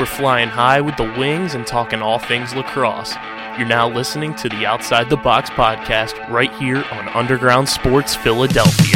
We're flying high with the wings and talking all things lacrosse. You're now listening to the Outside the Box podcast right here on Underground Sports Philadelphia.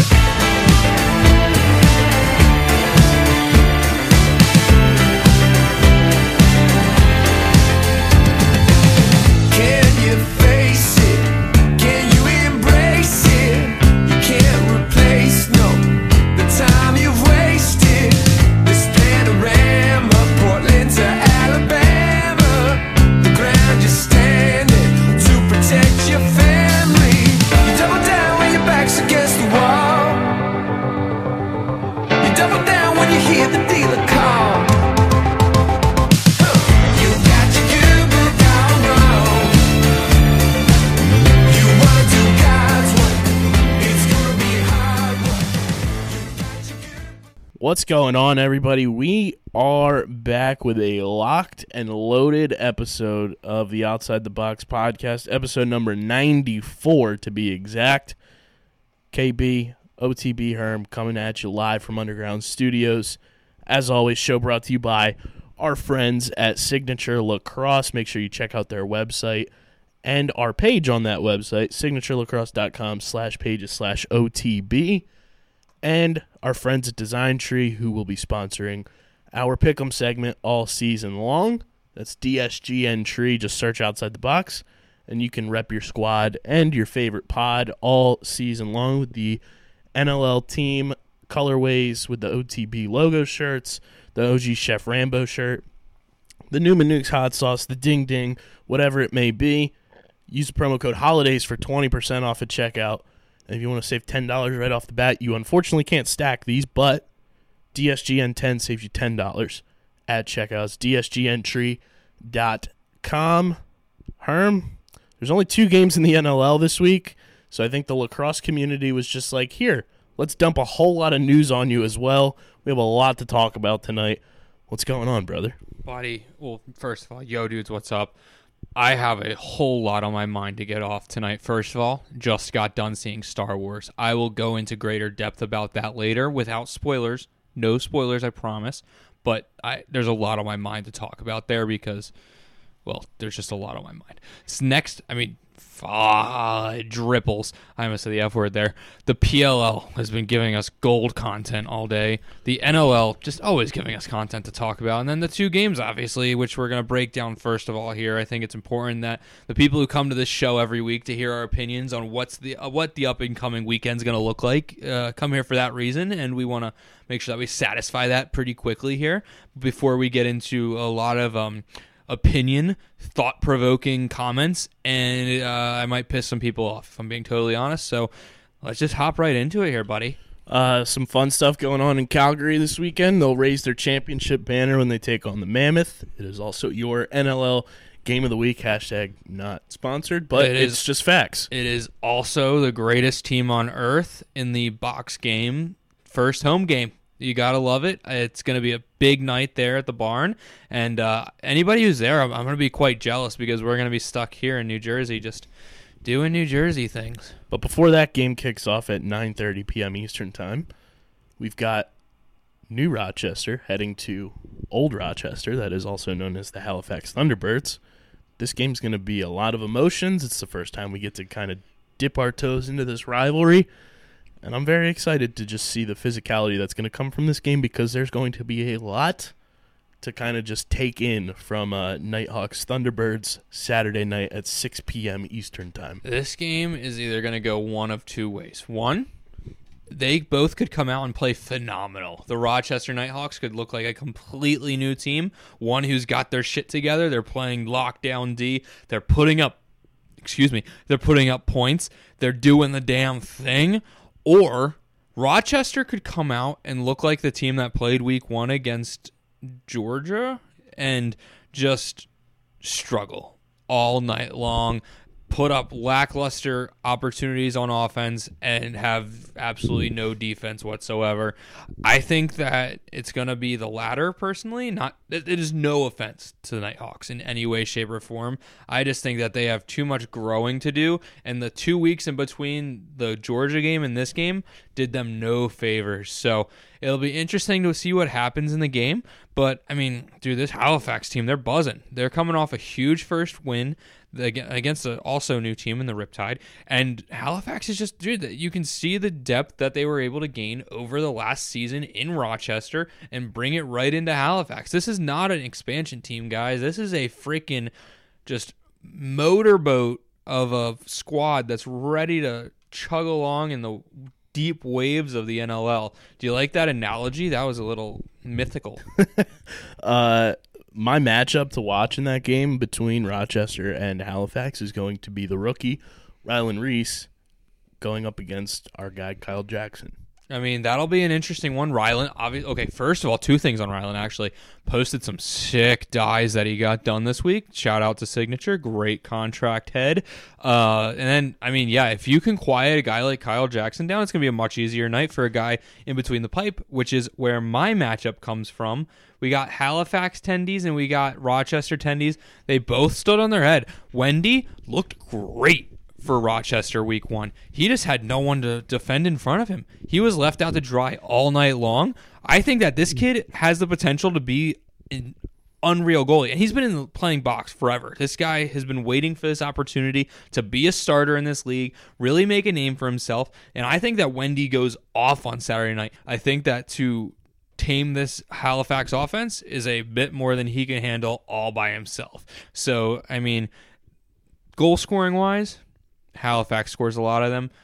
What's going on, everybody? We are back with a locked and loaded episode of the Outside the Box podcast, episode number 94 to be exact. KB, OTB Herm coming at you live from Underground Studios. As always, show brought to you by our friends at Signature Lacrosse. Make sure you check out their website and our page on that website, signaturelacrosse.com/pages/OTB. And our friends at Design Tree, who will be sponsoring our Pick'em segment all season long. That's DSGN Tree. Just search Outside the Box, and you can rep your squad and your favorite pod all season long with the NLL team colorways, with the OTB logo shirts, the OG Chef Rambo shirt, the Newman Nukes hot sauce, the Ding Ding, whatever it may be. Use the promo code HOLIDAYS for 20% off at checkout. And if you want to save $10 right off the bat, you unfortunately can't stack these, but DSGN10 saves you $10 at checkouts. DSGNtree.com. Herm, there's only 2 games in the NLL this week, so I think the lacrosse community was just like, here, let's dump a whole lot of news on you as well. We have a lot to talk about tonight. What's going on, brother? Buddy, well, first of all, yo, dudes, what's up? I have a whole lot on my mind to get off tonight. First of all, just got done seeing Star Wars. I will go into greater depth about that later without spoilers. No spoilers, I promise. But there's a lot on my mind to talk about there because, well, there's just a lot on my mind. Next, dripples. I almost said the F word there. The PLL has been giving us gold content all day. The NLL just always giving us content to talk about. And then the 2 games, obviously, which we're going to break down first of all here. I think it's important that the people who come to this show every week to hear our opinions on what the up-and-coming weekend's going to look like come here for that reason. And we want to make sure that we satisfy that pretty quickly here before we get into a lot of opinion, thought-provoking comments, and I might piss some people off, if I'm being totally honest. So let's just hop right into it here, buddy. Some fun stuff going on in Calgary this weekend. They'll raise their championship banner when they take on the Mammoth. It is also your NLL Game of the Week, hashtag not sponsored, but it's just facts. It is also the greatest team on earth in the box game, first home game. You got to love it. It's going to be a big night there at the barn. And anybody who's there, I'm going to be quite jealous because we're going to be stuck here in New Jersey just doing New Jersey things. But before that game kicks off at 9:30 p.m. Eastern Time, we've got New Rochester heading to Old Rochester, that is also known as the Halifax Thunderbirds. This game's going to be a lot of emotions. It's the first time we get to kind of dip our toes into this rivalry. And I'm very excited to just see the physicality that's going to come from this game because there's going to be a lot to kind of just take in from Nighthawks Thunderbirds Saturday night at 6 p.m. Eastern Time. This game is either going to go one of 2 ways. One, they both could come out and play phenomenal. The Rochester Nighthawks could look like a completely new team, one who's got their shit together. They're playing lockdown D. They're putting up points. They're doing the damn thing. Or Rochester could come out and look like the team that played week 1 against Georgia and just struggle all night long, put up lackluster opportunities on offense, and have absolutely no defense whatsoever. I think that it's going to be the latter, personally. It is no offense to the Nighthawks in any way, shape, or form. I just think that they have too much growing to do, and the 2 weeks in between the Georgia game and this game did them no favors. So It'll be interesting to see what happens in the game. But, I mean, dude, this Halifax team, they're buzzing. They're coming off a huge first win against an also new team in the Riptide. And Halifax is just, dude, you can see the depth that they were able to gain over the last season in Rochester and bring it right into Halifax. This is not an expansion team, guys. This is a freaking just motorboat of a squad that's ready to chug along in the deep waves of the NLL. Do you like that analogy? That was a little mythical. My matchup to watch in that game between Rochester and Halifax is going to be the rookie, Rylan Reese, going up against our guy, Kyle Jackson. I mean, that'll be an interesting one. Rylan, obviously, okay, first of all, two things on Rylan, actually. Posted some sick dies that he got done this week. Shout out to Signature. Great contract head. And then, I mean, yeah, if you can quiet a guy like Kyle Jackson down, it's going to be a much easier night for a guy in between the pipe, which is where my matchup comes from. We got Halifax tendies and we got Rochester tendies. They both stood on their head. Wendy looked great for Rochester week 1. He just had no one to defend in front of him. He was left out to dry all night long. I think that this kid has the potential to be an unreal goalie. And he's been in the playing box forever. This guy has been waiting for this opportunity to be a starter in this league, really make a name for himself. And I think that Wendy goes off on Saturday night. I think that to tame this Halifax offense is a bit more than he can handle all by himself. So, I mean, goal scoring wise, Halifax scores a lot of them.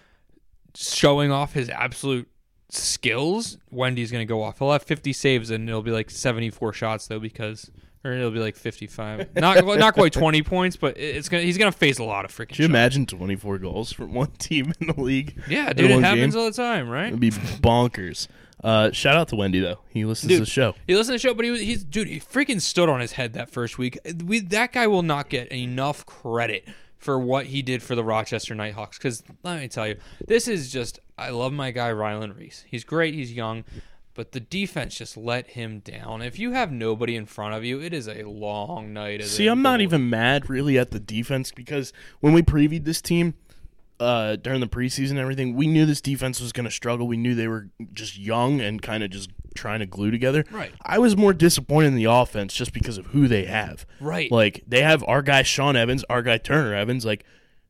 Showing off his absolute skills, Wendy's going to go off. He'll have 50 saves, and it'll be like 74 shots, though, or it'll be like 55. Not quite 20 points, but he's going to face a lot of freaking shots. Could you imagine 24 goals from one team in the league? Yeah, dude, it happens all the time, right? It'd be bonkers. Shout out to Wendy, though. He listens to the show. He listens to the show, but he freaking stood on his head that first week. That guy will not get enough credit for what he did for the Rochester Nighthawks. Because let me tell you, this is just, I love my guy Rylan Reese. He's great, he's young, but the defense just let him down. If you have nobody in front of you, it is a long night. See, I'm not even mad really at the defense, because when we previewed this team during the preseason and everything, we knew this defense was going to struggle. We knew they were just young and kind of just trying to glue together. Right. I was more disappointed in the offense just because of who they have. Right. Like, they have our guy Sean Evans, our guy Turner Evans. Like,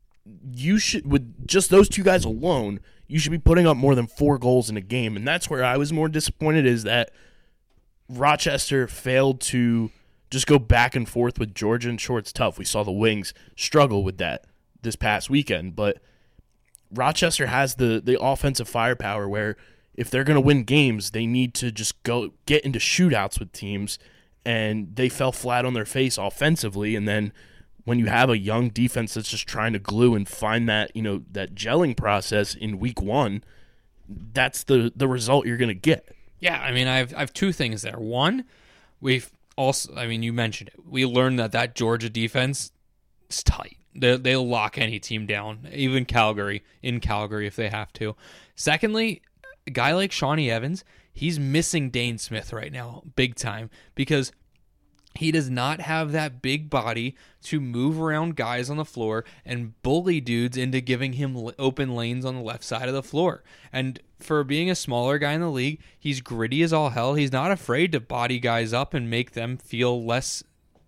you should, with just those two guys alone, you should be putting up more than 4 goals in a game. And that's where I was more disappointed, is that Rochester failed to just go back and forth with Georgia and Shorts tough. We saw the Wings struggle with that this past weekend, but Rochester has the offensive firepower where if they're going to win games, they need to just go get into shootouts with teams, and they fell flat on their face offensively. And then when you have a young defense that's just trying to glue and find that, that gelling process in week 1, that's the result you're going to get. Yeah, I mean, I have 2 things there. One, we've also, I mean, you mentioned it. We learned that Georgia defense is tight. They'll lock any team down, even Calgary, if they have to. Secondly, a guy like Shawnee Evans, he's missing Dane Smith right now, big time, because he does not have that big body to move around guys on the floor and bully dudes into giving him open lanes on the left side of the floor. And for being a smaller guy in the league, he's gritty as all hell. He's not afraid to body guys up and make them feel less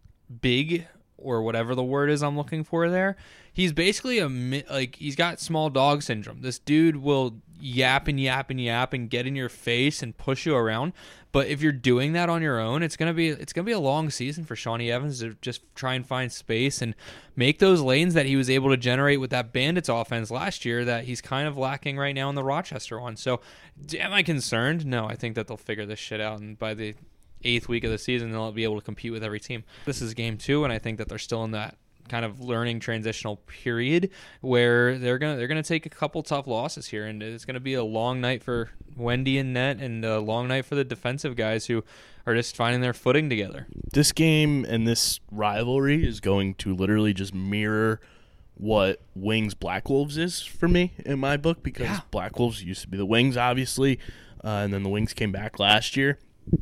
big, or whatever the word is I'm looking for there. He's basically he's got small dog syndrome. This dude will yap and get in your face and push you around. But if you're doing that on your own, it's gonna be a long season for Shawnee Evans to just try and find space and make those lanes that he was able to generate with that Bandits offense last year that he's kind of lacking right now in the Rochester one. So am I concerned? No, I think that they'll figure this shit out, and by the 8th week of the season, they'll be able to compete with every team. This is game 2, and I think that they're still in that kind of learning transitional period where they're gonna take a couple tough losses here, and it's gonna be a long night for Wendy and Net, and a long night for the defensive guys who are just finding their footing together. This game and this rivalry is going to literally just mirror what Wings Black Wolves is for me in my book, because Black Wolves used to be the Wings, obviously, and then the Wings came back last year.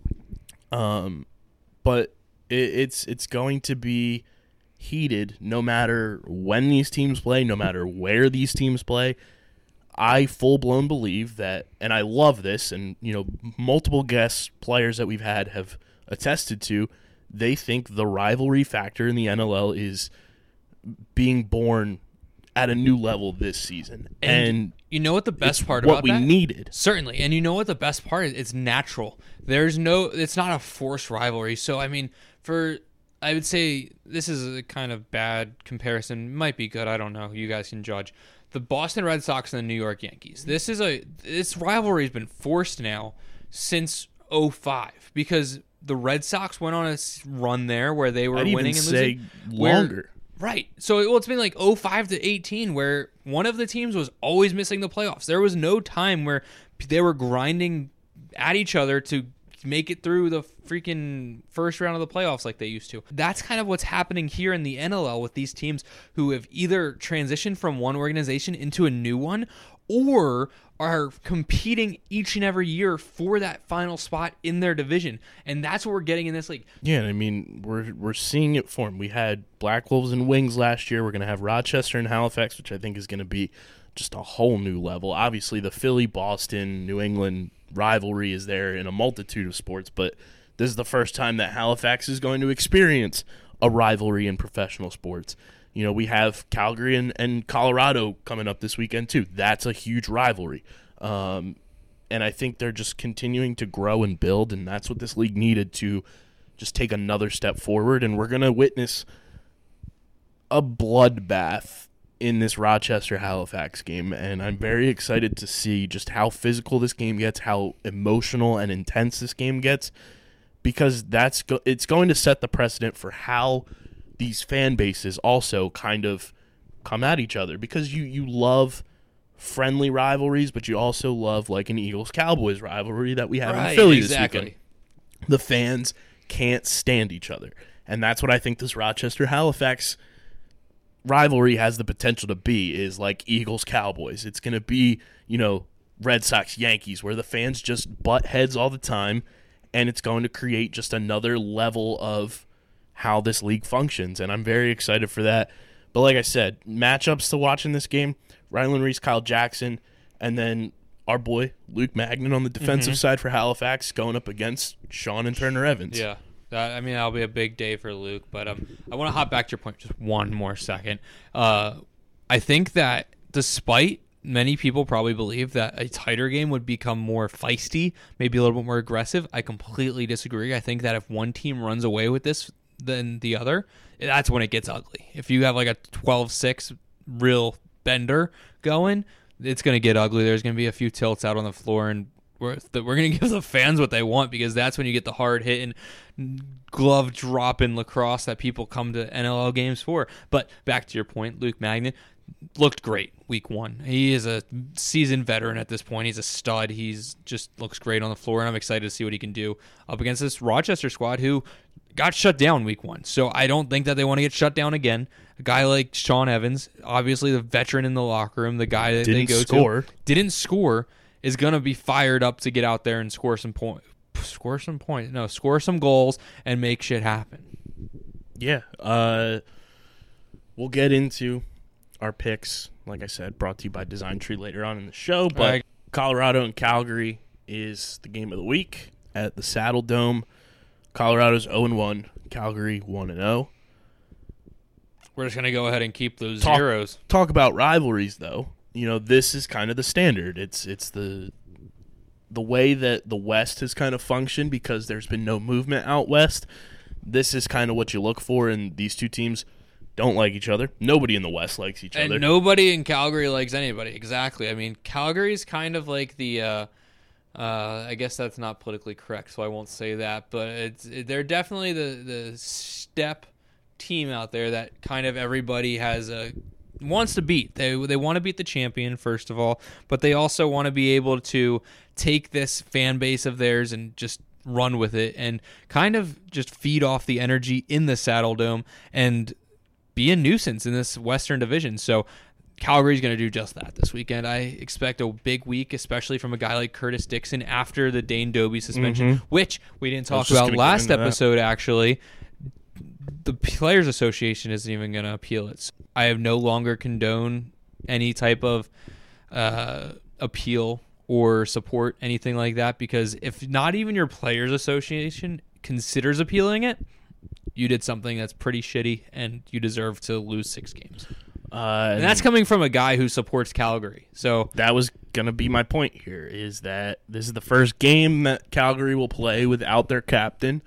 But it's going to be heated no matter when these teams play, no matter where these teams play. I full-blown believe that, and I love this, and multiple guest players that we've had have attested to, they think the rivalry factor in the NLL is being born at a new level this season. And you know what the best part about what we needed. Certainly. And you know what the best part is? It's natural. It's not a forced rivalry. So, I mean, I would say this is a kind of bad comparison. Might be good. I don't know. You guys can judge. The Boston Red Sox and the New York Yankees. This rivalry has been forced now since 2005 because the Red Sox went on a run there where they were winning and losing. Longer. Right. So it's been like 2005 to 2018 where one of the teams was always missing the playoffs. There was no time where they were grinding at each other to make it through the freaking first round of the playoffs like they used to. That's kind of what's happening here in the NLL with these teams who have either transitioned from one organization into a new one or are competing each and every year for that final spot in their division. And that's what we're getting in this league. Yeah, I mean, we're seeing it form. We had Black Wolves and Wings last year. We're going to have Rochester and Halifax, which I think is going to be just a whole new level. Obviously, the Philly, Boston, New England rivalry is there in a multitude of sports, but this is the first time that Halifax is going to experience a rivalry in professional sports. We have Calgary and Colorado coming up this weekend, too. That's a huge rivalry. And I think they're just continuing to grow and build, and that's what this league needed to just take another step forward. And we're going to witness a bloodbath in this Rochester-Halifax game, and I'm very excited to see just how physical this game gets, how emotional and intense this game gets, because it's going to set the precedent for how these fan bases also kind of come at each other, because you love friendly rivalries, but you also love like an Eagles-Cowboys rivalry that we have in Philly this weekend. The fans can't stand each other, and that's what I think this Rochester-Halifax rivalry has the potential to be, is like Eagles-Cowboys. It's going to be, Red Sox-Yankees, where the fans just butt heads all the time, and it's going to create just another level of how this league functions, and I'm very excited for that. But like I said, matchups to watch in this game, Rylan Reese, Kyle Jackson, and then our boy Luke Magnan on the defensive side for Halifax going up against Sean and Turner Evans. Yeah. That'll be a big day for Luke. But I want to hop back to your point just one more second. I think that despite many people probably believe that a tighter game would become more feisty, maybe a little bit more aggressive, I completely disagree. I think that if one team runs away with this than the other, that's when it gets ugly. If you have like a 12-6 real bender going, it's going to get ugly. There's going to be a few tilts out on the floor, and we're going to give the fans what they want, because that's when you get the hard hitting, glove dropping lacrosse that people come to NLL games for. But back to your point, Luke Magnan looked great week one. He is a seasoned veteran at this point. He's a stud. He's just looks great on the floor, and I'm excited to see what he can do up against this Rochester squad who got shut down week one. So I don't think that they want to get shut down again. A guy like Sean Evans, obviously the veteran in the locker room, the guy that they go to, didn't score, is going to be fired up to get out there and score some goals and make shit happen. Yeah. We'll get into our picks, like I said, brought to you by Design Tree later on in the show. But Colorado and Calgary is the game of the week at the Saddle Dome. Colorado's 0-1, Calgary 1-0. We're just going to go ahead and keep those zeros. Talk about rivalries, though. This is kind of the standard. It's the way that the West has kind of functioned, because there's been no movement out West. This is kind of what you look for, and these two teams don't like each other. Nobody in the West likes each other. And nobody in Calgary likes anybody. Exactly. I mean, Calgary's kind of like the I guess that's not politically correct, so I won't say that, but they're definitely the step team out there that kind of everybody wants to beat. They want to beat the champion, first of all, but they also want to be able to take this fan base of theirs and just run with it and kind of just feed off the energy in the Saddle Dome and be a nuisance in this Western Division. So Calgary's going to do just that this weekend. I expect a big week, especially from a guy like Curtis Dixon after the Dane Dobie suspension, which we didn't talk about last episode, actually. The Players Association isn't even going to appeal it. So I have no longer condone any type of appeal or support anything like that, because if not even your players association considers appealing it, you did something that's pretty shitty and you deserve to lose 6 games. And that's coming from a guy who supports Calgary. So that was going to be my point here, is that this is the first game that Calgary will play without their captain,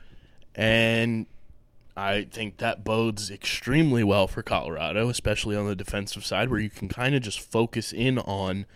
and I think that bodes extremely well for Colorado, especially on the defensive side, where you can kind of just focus in on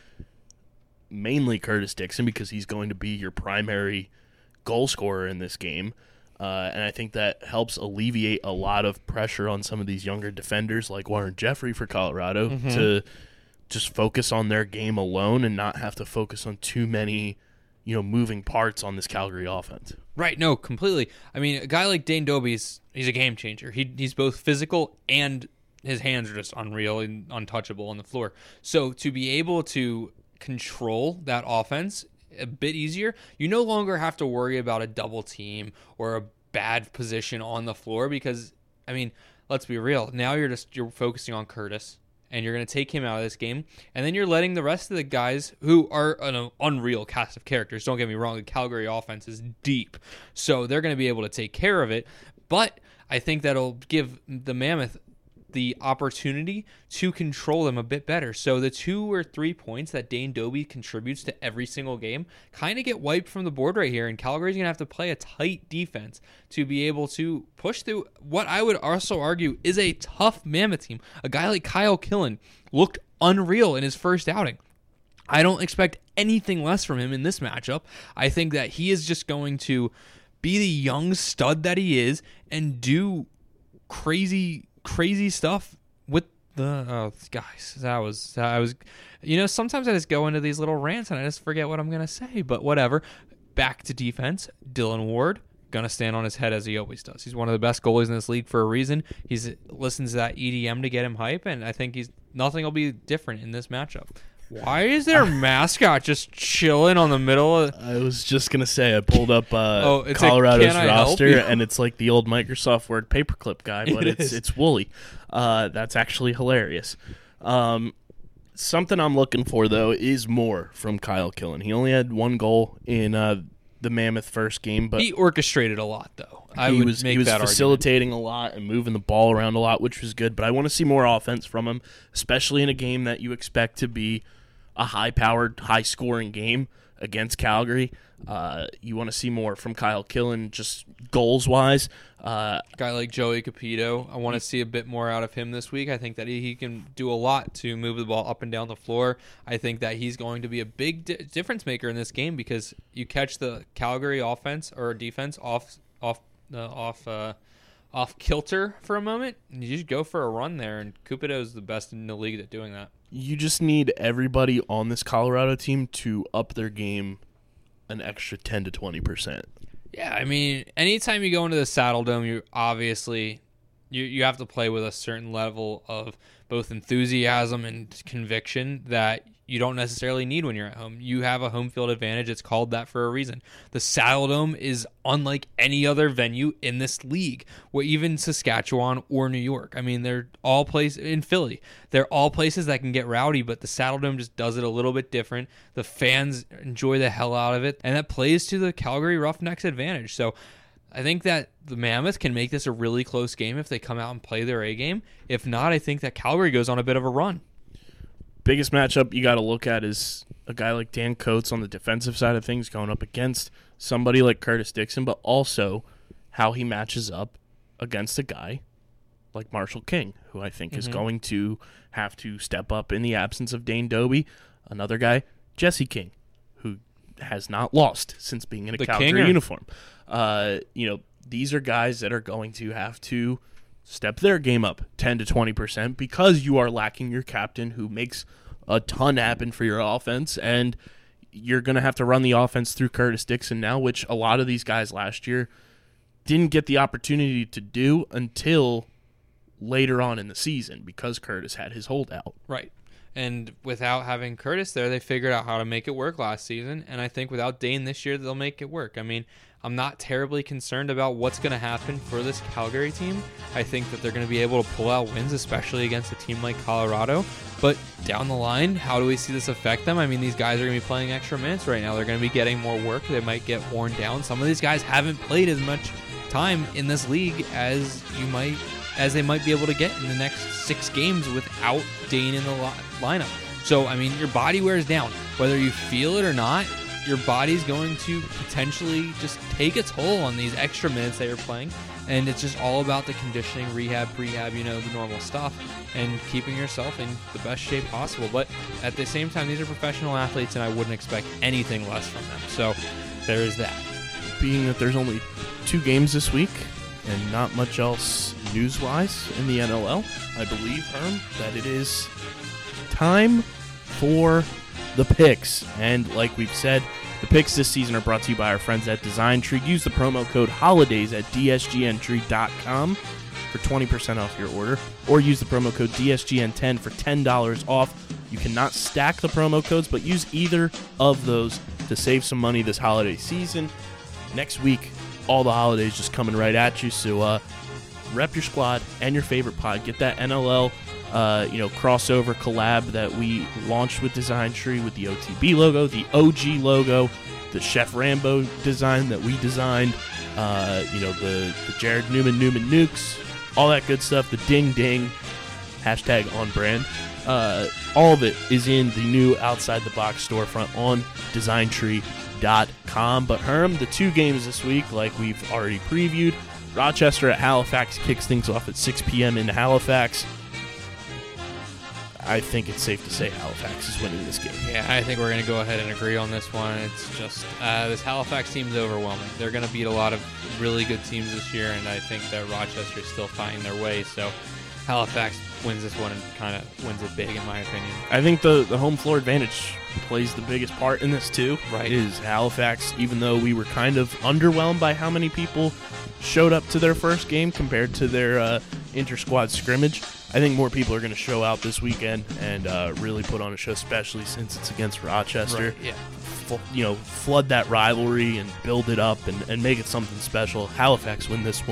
mainly Curtis Dixon because he's going to be your primary goal scorer in this game. And I think that helps alleviate a lot of pressure on some of these younger defenders like Warren Jeffrey for Colorado to just focus on their game alone and not have to focus on too many, moving parts on this Calgary offense. Right, no, completely. I mean, a guy like Dane Dobbie, he's a game changer. He's both physical and his hands are just unreal and untouchable on the floor. So to be able to control that offense a bit easier, you no longer have to worry about a double team or a bad position on the floor, because I mean, let's be real, now you're focusing on Curtis and you're going to take him out of this game, and then you're letting the rest of the guys who are an unreal cast of characters. Don't get me wrong, the Calgary offense is deep, so they're going to be able to take care of it, but I think that'll give the Mammoth the opportunity to control them a bit better. So the 2 or 3 points that Dane Dobbie contributes to every single game kind of get wiped from the board right here, and Calgary's going to have to play a tight defense to be able to push through what I would also argue is a tough Mammoth team. A guy like Kyle Killen looked unreal in his first outing. I don't expect anything less from him in this matchup. I think that he is just going to be the young stud that he is and do crazy stuff with the guys. I was sometimes I just go into these little rants and I just forget what I'm gonna say, but whatever. Back to defense. Dylan Ward gonna stand on his head as he always does. He's one of the best goalies in this league for a reason. He's listens to that EDM to get him hype, and I think nothing will be different in this matchup. Why is their mascot just chilling on the middle of... I was just going to say, I pulled up Colorado's roster, and it's like the old Microsoft Word paperclip guy, but it's Wooly. That's actually hilarious. Something I'm looking for, though, is more from Kyle Killen. He only had 1 goal in the Mammoth first game, but he orchestrated a lot, though. He was facilitating a lot and moving the ball around a lot, which was good, but I want to see more offense from him, especially in a game that you expect to be a high-powered, high-scoring game against Calgary. You want to see more from Kyle Killen, just goals-wise. Guy like Joey Capito, I want to see a bit more out of him this week. I think that he can do a lot to move the ball up and down the floor. I think that he's going to be a big difference maker in this game, because you catch the Calgary offense or defense off kilter for a moment, and you just go for a run there, and Cupido is the best in the league at doing that. You just need everybody on this Colorado team to up their game an extra 10 to 20%. Yeah, I mean, anytime you go into the Saddle Dome, you obviously you have to play with a certain level of both enthusiasm and conviction that you don't necessarily need when you're at home. You have a home field advantage. It's called that for a reason. The Saddle Dome is unlike any other venue in this league, or even Saskatchewan or New York. I mean, they're all places in Philly. They're all places that can get rowdy, but the Saddle Dome just does it a little bit different. The fans enjoy the hell out of it, and that plays to the Calgary Roughnecks' advantage. So I think that the Mammoth can make this a really close game if they come out and play their A game. If not, I think that Calgary goes on a bit of a run. Biggest matchup you got to look at is a guy like Dan Coates on the defensive side of things going up against somebody like Curtis Dixon, but also how he matches up against a guy like Marshall King, who I think is going to have to step up in the absence of Dane Dobbie. Another guy, Jesse King, who has not lost since being in a Calgary uniform. These are guys that are going to have to step their game up 10 to 20% because you are lacking your captain who makes a ton happen for your offense, and you're going to have to run the offense through Curtis Dixon now, which a lot of these guys last year didn't get the opportunity to do until later on in the season because Curtis had his holdout. Right. And without having Curtis there, they figured out how to make it work last season. And I think without Dane this year, they'll make it work. I mean, I'm not terribly concerned about what's going to happen for this Calgary team. I think that they're going to be able to pull out wins, especially against a team like Colorado. But down the line, how do we see this affect them? I mean, these guys are going to be playing extra minutes right now. They're going to be getting more work. They might get worn down. Some of these guys haven't played as much time in this league as they might be able to get in the next 6 games without Dane in the lineup. So, I mean, your body wears down. Whether you feel it or not, your body's going to potentially just take a toll on these extra minutes that you're playing. And it's just all about the conditioning, rehab, prehab, the normal stuff, and keeping yourself in the best shape possible. But at the same time, these are professional athletes, and I wouldn't expect anything less from them. So there is that. Being that there's only 2 games this week and not much else news-wise in the NLL, I believe, Herm, that it is time for the picks. And like we've said, the picks this season are brought to you by our friends at Design Tree. Use the promo code HOLIDAYS at dsgntree.com for 20% off your order, or use the promo code DSGN10 for $10 off. You cannot stack the promo codes, but use either of those to save some money this holiday season. Next week, all the holidays just coming right at you, so rep your squad and your favorite pod. Get that NLL crossover collab that we launched with Design Tree with the OTB logo, the OG logo, the Chef Rambo design that we designed, the Jared Newman nukes, all that good stuff, the ding ding, hashtag on brand. All of it is in the new Outside the Box storefront on designtree.com. But Herm, the 2 games this week, like we've already previewed, Rochester at Halifax kicks things off at 6 p.m. in Halifax. I think it's safe to say Halifax is winning this game. Yeah, I think we're going to go ahead and agree on this one. It's just this Halifax team is overwhelming. They're going to beat a lot of really good teams this year, and I think that Rochester is still finding their way. So Halifax wins this one and kind of wins it big, in my opinion. I think the home floor advantage plays the biggest part in this, too. Right. Is Halifax, even though we were kind of underwhelmed by how many people showed up to their first game compared to their inter-squad scrimmage, I think more people are going to show out this weekend and really put on a show, especially since it's against Rochester. Right, yeah. Flood that rivalry and build it up and make it something special. Halifax will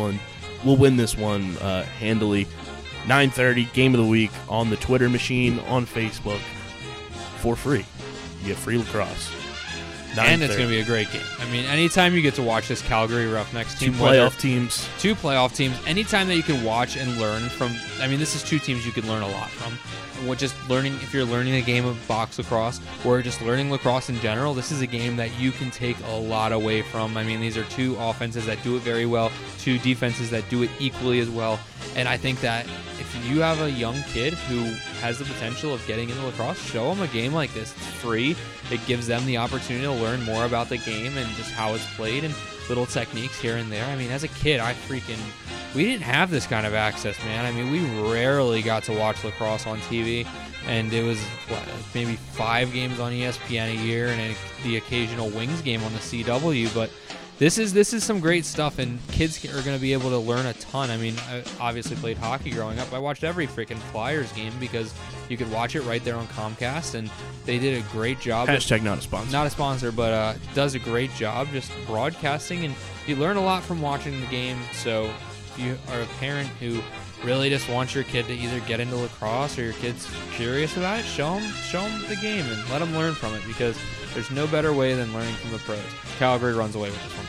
win this one handily. 9:30, game of the week on the Twitter machine, on Facebook, for free. You get free lacrosse. And it's going to be a great game. I mean, anytime you get to watch this Calgary Roughnecks team, 2 playoff teams. 2 playoff teams, anytime that you can watch and learn from, I mean, this is 2 teams you can learn a lot from. Just learning, if you're learning a game of box lacrosse or just learning lacrosse in general, this is a game that you can take a lot away from. I mean, these are 2 offenses that do it very well, 2 defenses that do it equally as well. And I think that if you have a young kid who has the potential of getting into lacrosse, show them a game like this. It's free. It gives them the opportunity to learn more about the game and just how it's played and little techniques here and there. I mean, as a kid, we didn't have this kind of access, man. I mean, we rarely got to watch lacrosse on TV, and it was maybe 5 games on ESPN a year and the occasional Wings game on the CW, but this is some great stuff, and kids are going to be able to learn a ton. I mean, I obviously played hockey growing up. I watched every freaking Flyers game because you could watch it right there on Comcast, and they did a great job. Hashtag not a sponsor. Not a sponsor, but does a great job just broadcasting, and you learn a lot from watching the game. So if you are a parent who really just wants your kid to either get into lacrosse or your kid's curious about it, show them the game and let them learn from it, because there's no better way than learning from the pros. Calgary runs away with this one.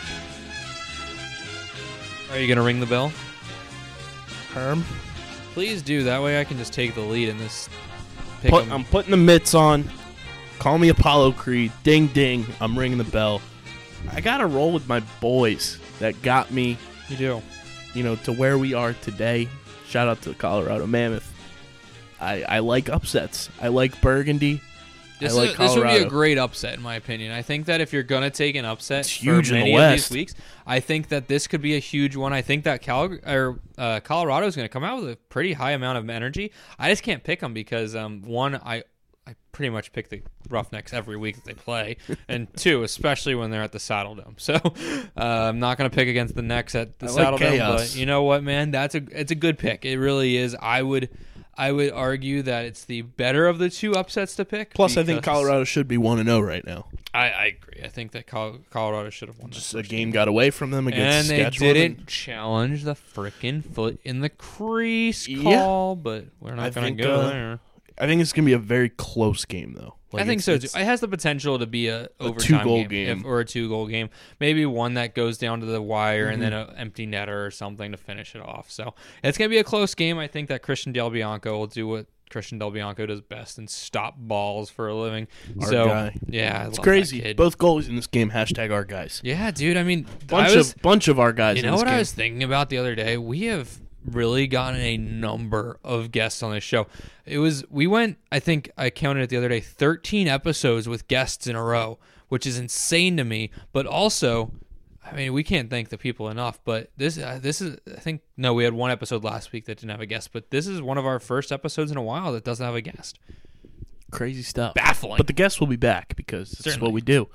Are you going to ring the bell? Herm? Please do. That way I can just take the lead in this pick. I'm putting the mitts on. Call me Apollo Creed. Ding, ding. I'm ringing the bell. I got to roll with my boys that got me. You do. To where we are today. Shout out to the Colorado Mammoth. I like upsets. I like Burgundy. This would be a great upset, in my opinion. I think that if you're going to take an upset it's huge for many in the West. of these weeks, I think that this could be a huge one. I think that Colorado is going to come out with a pretty high amount of energy. I just can't pick them because, one, I pretty much pick the Roughnecks every week that they play, and 2, especially when they're at the Saddle Dome. So I'm not going to pick against the Necks at the Saddle Dome, but you know what, man? It's a good pick. It really is. I would argue that it's the better of the two upsets to pick. Plus, I think Colorado should be 1-0 right now. I agree. I think that Colorado should have won. Just a game got away from them against Saskatchewan. And they didn't challenge the freaking foot in the crease call, but we're not going to go there. I think it's going to be a very close game, though. I think so, too. It has the potential to be a overtime 2-goal game. or a 2-goal game. Maybe one that goes down to the wire and then an empty netter or something to finish it off. So it's going to be a close game. I think that Christian Del Bianco will do what Christian Del Bianco does best and stop balls for a living. Our so, guy. yeah, it's crazy. Both goalies in this game, # our guys. Yeah, dude. I mean, bunch of our guys. You know what I was thinking about the other day? We have really gotten a number of guests on this show. We went, I think I counted it the other day, 13 episodes with guests in a row, which is insane to me. But also, I mean, we can't thank the people enough. But this is, I think, no, we had one episode last week that didn't have a guest. But this is one of our first episodes in a while that doesn't have a guest. Crazy stuff. Baffling. But the guests will be back because it's what we do.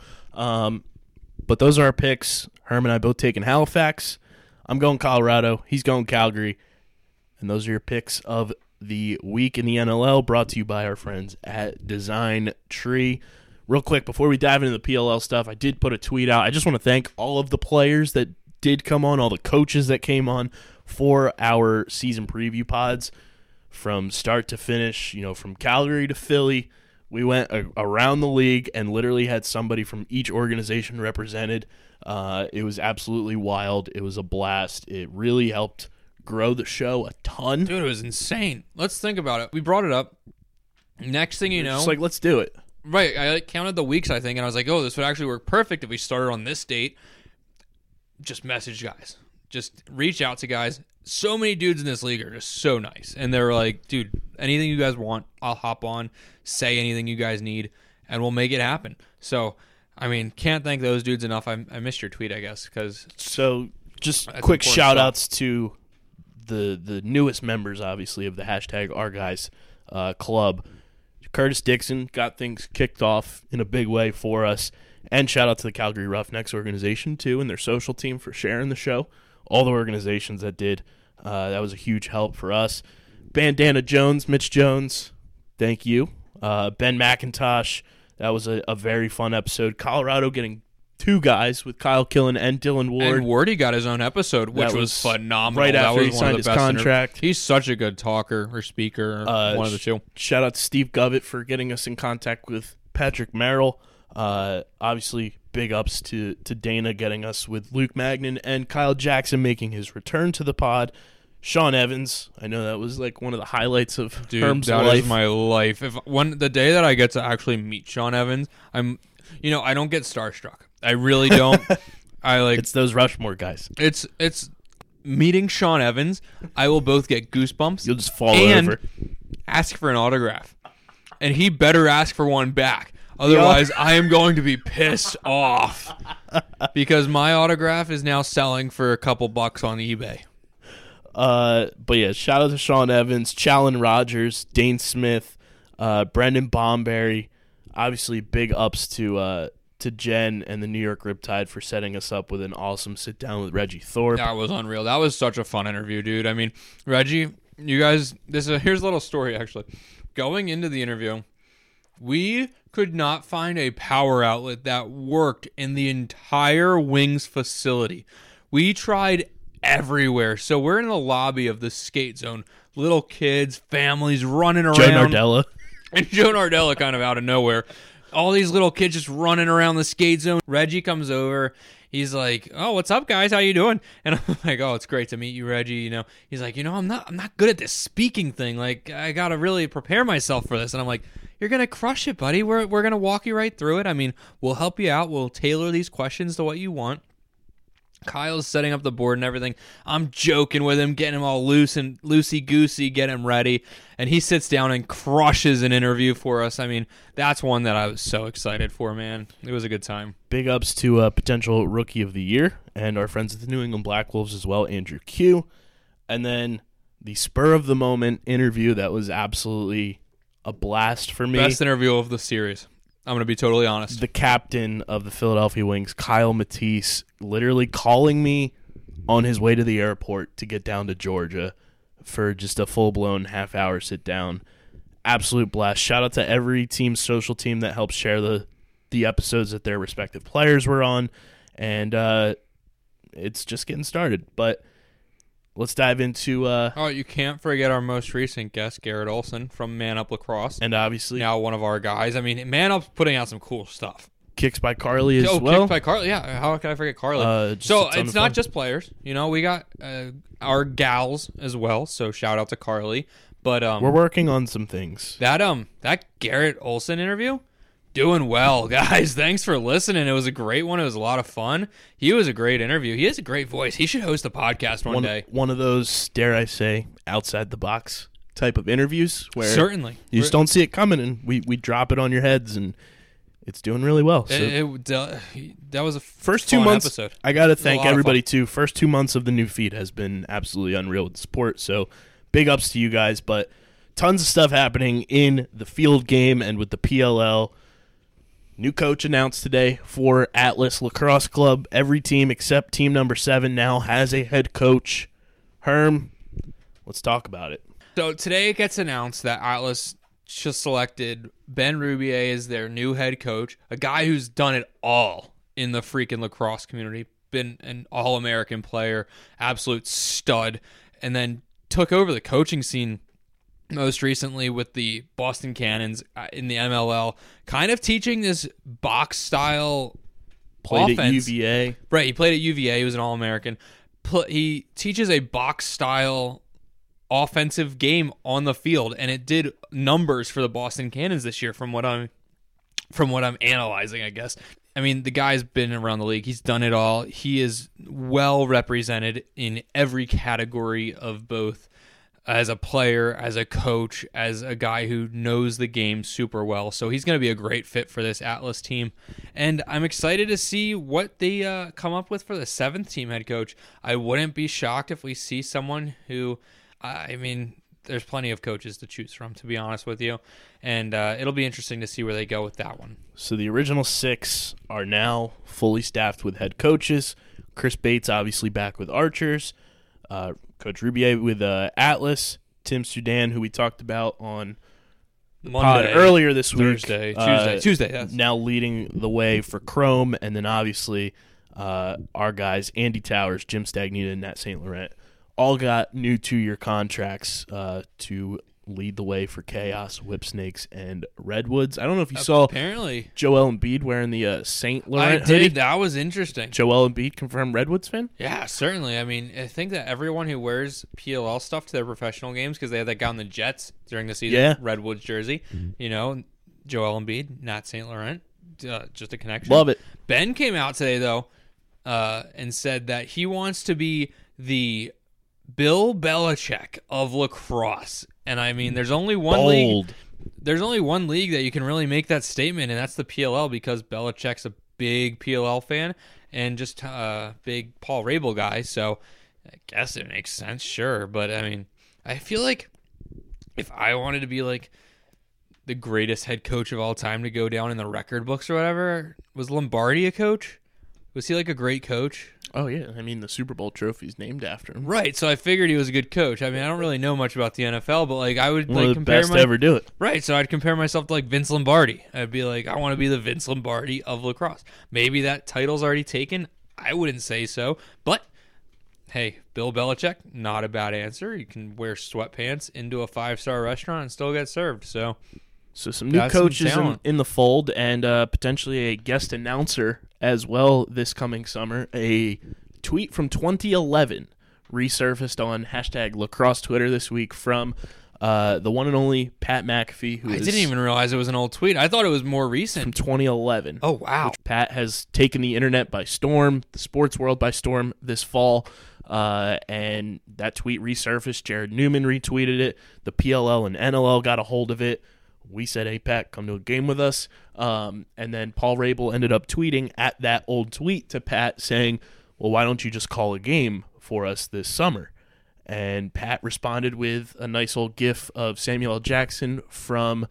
But those are our picks. Herm and I both taking Halifax. I'm going Colorado. He's going Calgary. And those are your picks of the week in the NLL, brought to you by our friends at Design Tree. Real quick, before we dive into the PLL stuff, I did put a tweet out. I just want to thank all of the players that did come on, all the coaches that came on for our season preview pods from start to finish, from Calgary to Philly. We went around the league and literally had somebody from each organization represented. It was absolutely wild. It was a blast. It really helped grow the show a ton. Dude, it was insane. Let's think about it. We brought it up. Next thing you know, just let's do it. Right. I counted the weeks, I think, and I was like, oh, this would actually work perfect if we started on this date. Just message guys. Just reach out to guys. So many dudes in this league are just so nice. And they were like, dude, anything you guys want, I'll hop on, say anything you guys need, and we'll make it happen. So, I mean, can't thank those dudes enough. I missed your tweet, I guess. So, just quick shout-outs to the newest members, obviously, of the #OurGuys club. Curtis Dixon got things kicked off in a big way for us. And shout out to the Calgary Roughnecks organization, too, and their social team for sharing the show. All the organizations that did. That was a huge help for us. Bandana Jones, Mitch Jones, thank you. Ben McIntosh, that was a very fun episode. Colorado getting 2 guys with Kyle Killen and Dylan Ward. And Wardy got his own episode, which was phenomenal. Right after he signed his contract. He's such a good talker or speaker, one of the two. Shout out to Steve Govett for getting us in contact with Patrick Merrill. Obviously, big ups to Dana getting us with Luke Magnan and Kyle Jackson making his return to the pod. Sean Evans, I know that was like one of the highlights of Herm's life. That is my life. The day that I get to actually meet Sean Evans, I don't get starstruck. I really don't. It's those Rushmore guys. It's meeting Sean Evans. I will both get goosebumps. You'll just fall over. Ask for an autograph, and he better ask for one back. Otherwise, I am going to be pissed off because my autograph is now selling for a couple bucks on eBay. But yeah, shout out to Sean Evans, Challen Rogers, Dane Smith, Brendan Bomberry. Obviously, big ups to Jen and the New York Riptide for setting us up with an awesome sit down with Reggie Thorpe. That was unreal. That was such a fun interview, dude. I mean, Reggie, you guys, here's a little story actually. Going into the interview, we could not find a power outlet that worked in the entire Wings facility. We tried everywhere. So we're in the lobby of the skate zone. Little kids, families running around. Joe Nardella. And Joe Nardella kind of out of nowhere. All these little kids just running around the skate zone. Reggie comes over. He's like, "Oh, what's up, guys? How you doing?" And I'm like, "Oh, it's great to meet you, Reggie." He's like, "I'm not good at this speaking thing. Like, I gotta really prepare myself for this." And I'm like, "You're gonna crush it, buddy. We're gonna walk you right through it. I mean, we'll help you out. We'll tailor these questions to what you want." Kyle's setting up the board and everything. I'm joking with him, getting him all loose and loosey-goosey, get him ready. And he sits down and crushes an interview for us. I mean, that's one that I was so excited for, man. It was a good time. Big ups to potential Rookie of the Year and our friends at the New England Black Wolves as well, Andrew Q. And then the spur-of-the-moment interview that was absolutely a blast for me. Best interview of the series. I'm going to be totally honest. The captain of the Philadelphia Wings, Kyle Matisse, literally calling me on his way to the airport to get down to Georgia for just a full-blown half-hour sit-down. Absolute blast. Shout out to every team's social team that helped share the episodes that their respective players were on. And it's just getting started. But let's dive into... you can't forget our most recent guest, Garrett Olson from Man Up Lacrosse. and obviously, Now one of our guys. I mean, Man Up's putting out some cool stuff. Kicks by Carly as well. Kicked by Carly. Yeah, how can I forget Carly? Just So a ton it's of not fun. just players. You know, we got our gals as well. So shout out to Carly. But We're working on some things. that Garrett Olson interview, doing well, guys. Thanks for listening. It was a great one. It was a lot of fun. He was a great interview. He has a great voice. He should host a podcast one day. One of those, dare I say, outside the box type of interviews where Certainly. you just don't see it coming, and we drop it on your heads, and it's doing really well. So That was a first 2 fun months, episode. I got to a thank lot of everybody too. First 2 months of the new feed has been absolutely unreal with the support. So big ups to you guys, but tons of stuff happening in the field game and with the PLL. New coach announced today for Atlas Lacrosse Club. Every team except team number 7 now has a head coach. Herm, let's talk about it. So today it gets announced that Atlas just selected Ben Rubier as their new head coach, a guy who's done it all in the freaking lacrosse community, been an All-American player, absolute stud, and then took over the coaching scene most recently with the Boston Cannons in the MLL, kind of teaching this box-style Played offense. at UVA. Right, he played at UVA. He was an All-American. He teaches a box-style offensive game on the field, and it did numbers for the Boston Cannons this year from what I'm analyzing, I guess. I mean, the guy's been around the league. He's done it all. He is well represented in every category of both as a player, as a coach, as a guy who knows the game super well. So he's going to be a great fit for this Atlas team. And I'm excited to see what they come up with for the 7th team head coach. I wouldn't be shocked if we see someone who, I mean, there's plenty of coaches to choose from, to be honest with you. And it'll be interesting to see where they go with that one. So the original 6 are now fully staffed with head coaches. Chris Bates obviously back with Archers. Coach Rubier with Atlas. Tim Sudan, who we talked about on the pod Monday, earlier this week. Tuesday. Yes. Now leading the way for Chrome. And then obviously our guys, Andy Towers, Jim Stagnita, and Nat St. Laurent, all got new 2-year contracts to lead the way for Chaos, Whipsnakes, and Redwoods. I don't know if you saw Apparently. Joel Embiid wearing the St. Laurent I hoodie. did. That was interesting. Joel Embiid, confirmed Redwoods fan? Yeah, certainly. I mean, I think that everyone who wears PLL stuff to their professional games, because they had that guy on the Jets during the season, Yeah. Redwoods jersey, you know, Joel Embiid, not St. Laurent, just a connection. Love it. Ben came out today, though, and said that he wants to be the Bill Belichick of lacrosse. And I mean, there's only one league. Bold. There's only one league that you can really make that statement, and that's the PLL, because Belichick's a big PLL fan and just a big Paul Rabel guy. So I guess it makes sense, sure. But I mean, I feel like if I wanted to be like the greatest head coach of all time to go down in the record books or whatever, was Lombardi a coach? Was he like a great coach? Oh, yeah. I mean, the Super Bowl trophy's named after him. Right, so I figured he was a good coach. I mean, I don't really know much about the NFL, but like I would One like of the compare best to ever do it. Right, so I'd compare myself to like Vince Lombardi. I'd be like, I want to be the Vince Lombardi of lacrosse. Maybe that title's already taken. I wouldn't say so, but hey, Bill Belichick, not a bad answer. You can wear sweatpants into a 5-star restaurant and still get served. So some new That's some coaches talent. in the fold, and potentially a guest announcer as well this coming summer. A tweet from 2011 resurfaced on hashtag lacrosse Twitter this week from the one and only Pat McAfee, who I is didn't even realize it was an old tweet. I thought it was more from recent. 2011. Oh, wow. Pat has taken the internet by storm, the sports world by storm this fall, and that tweet resurfaced. Jared Newman retweeted it. The PLL and NLL got a hold of it. We said, hey, Pat, come to a game with us. And then Paul Rabel ended up tweeting at that old tweet to Pat saying, well, why don't you just call a game for us this summer? And Pat responded with a nice old gif of Samuel L. Jackson from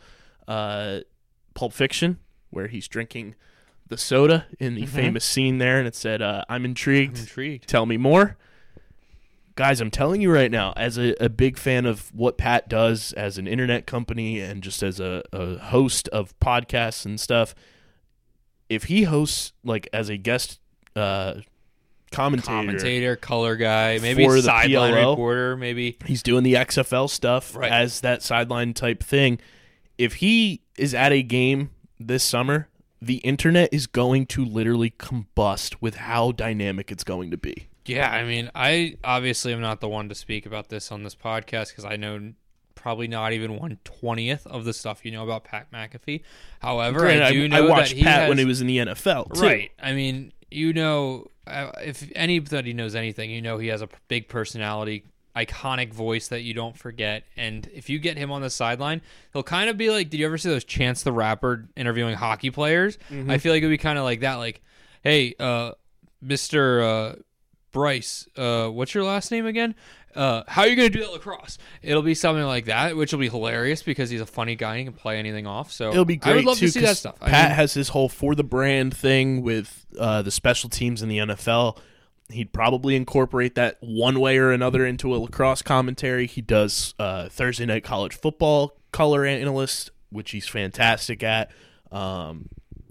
Pulp Fiction, where he's drinking the soda in the famous scene there, and it said, I'm intrigued. I'm intrigued. Tell me more. Guys, I'm telling you right now, as a big fan of what Pat does as an internet company and just as a host of podcasts and stuff, if he hosts like as a guest commentator, color guy, maybe for the sideline PLL, reporter, maybe he's doing the XFL stuff Right. as that sideline type thing. If he is at a game this summer, the internet is going to literally combust with how dynamic it's going to be. Yeah, I mean, I obviously am not the one to speak about this on this podcast because I know probably not even 1/20th of the stuff you know about Pat McAfee. However, Granted, I do know I watched that he Pat has, when he was in the NFL, too. right. I mean, you know, if anybody knows anything, you know he has a big personality, iconic voice that you don't forget. And if you get him on the sideline, he'll kind of be like, did you ever see those Chance the Rapper interviewing hockey players? I feel like it would be kind of like that. Like, hey, Mr. Bryce, what's your last name again? How are you going to do that lacrosse? It'll be something like that, which will be hilarious because he's a funny guy and he can play anything off. So It'll be great, I would love too, to see that 'cause stuff. Pat has his whole for the brand thing with the special teams in the NFL. He'd probably incorporate that one way or another into a lacrosse commentary. He does Thursday Night College Football color analyst, which he's fantastic at. I'm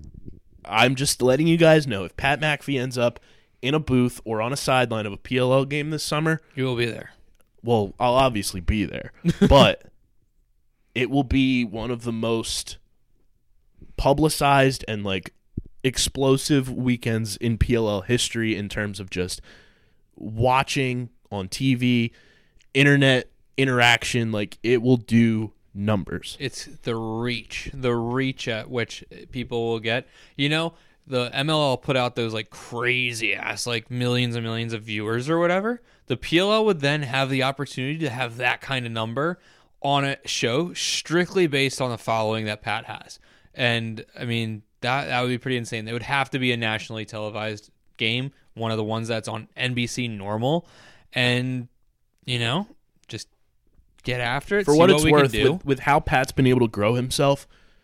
just letting you guys know, if Pat McAfee ends up in a booth or on a sideline of a PLL game this summer, You will be there. well, I'll obviously be there, but it will be one of the most publicized and like explosive weekends in PLL history in terms of just watching on TV, internet interaction. Like, it will do numbers. It's the reach at which people will get. You know, the MLL put out those like crazy ass like millions and millions of viewers or whatever. The PLL would then have the opportunity to have that kind of number on a show strictly based on the following that Pat has. And I mean, that would be pretty insane. It would have to be a nationally televised game, one of the ones that's on NBC normal, and you know, just get after it. For see what it's we can worth, do. with how Pat's been able to grow himself,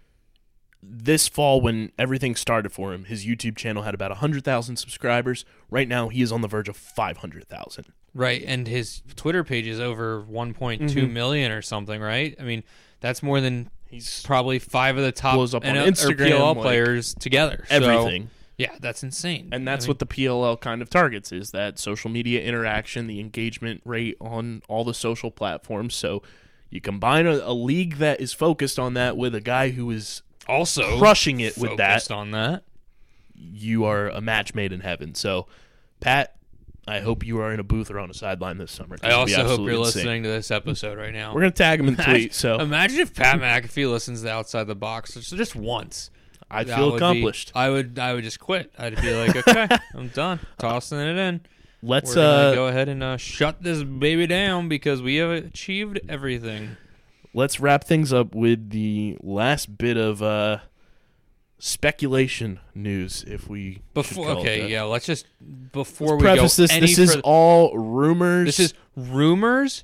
this fall when everything started for him, his YouTube channel had about 100,000 subscribers. Right now, he is on the verge of 500,000. Right, and his Twitter page is over 1.2 million or something, right? I mean, that's more than He's probably 5 of the top blows up on or Instagram, PLL like, players together. So, everything. yeah, that's insane. And that's I mean, what the PLL kind of targets, is that social media interaction, the engagement rate on all the social platforms. So you combine a league that is focused on that with a guy who is also crushing it with that, focused on that. you are a match made in heaven. So, Pat, I hope you are in a booth or on a sideline this summer. I also hope you're listening to this episode right now. We're going to tag him in tweet. So Imagine if Pat McAfee listens to Outside the Box just once. I'd That feel would accomplished. I would just quit. I'd be like, okay, I'm done. Tossing it in. Let's We're gonna go ahead and shut this baby down because we have achieved everything. let's wrap things up with the last bit of speculation news, if we Before, should call it okay, that. yeah. Let's just before Let's we preface go this. any This is further- all rumors. This is rumors,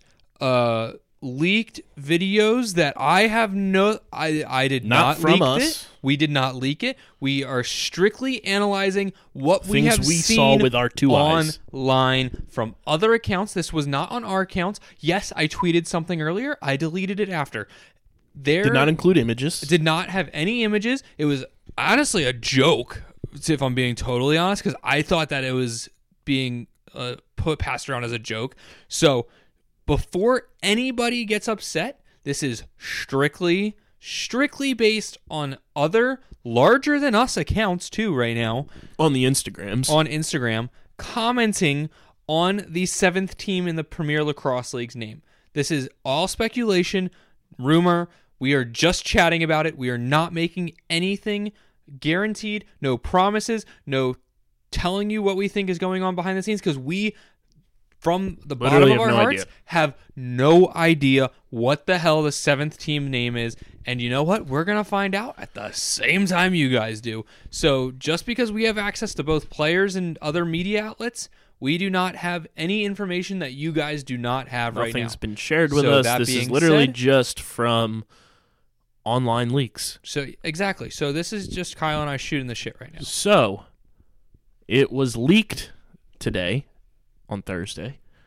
leaked videos that I have I did Not not from leak us. it. We did not leak it. We are strictly analyzing what we Things have we seen saw with our two eyes. online from other accounts. This was not on our accounts. Yes, I tweeted something earlier. I deleted it after. There did not include images. did not have any images. It was honestly a joke, if I'm being totally honest, because I thought that it was being passed around as a joke. So before anybody gets upset, this is strictly based on other larger than us accounts too right now on the Instagrams. on Instagram commenting on the 7th team in the Premier Lacrosse League's name. This is all speculation, rumor. We are just chatting about it. We are not making anything guaranteed, no promises, no telling you what we think is going on behind the scenes, because we, from the bottom Literally of our have no hearts, idea. have no idea what the hell the 7th team name is. And you know what? We're going to find out at the same time you guys do. So just because we have access to both players and other media outlets, we do not have any information that you guys do not have right now. Nothing's been shared with So us. that This is being literally said- just from online leaks. So exactly. So this is just Kyle and I shooting the shit right now. So, it was leaked today, on Thursday,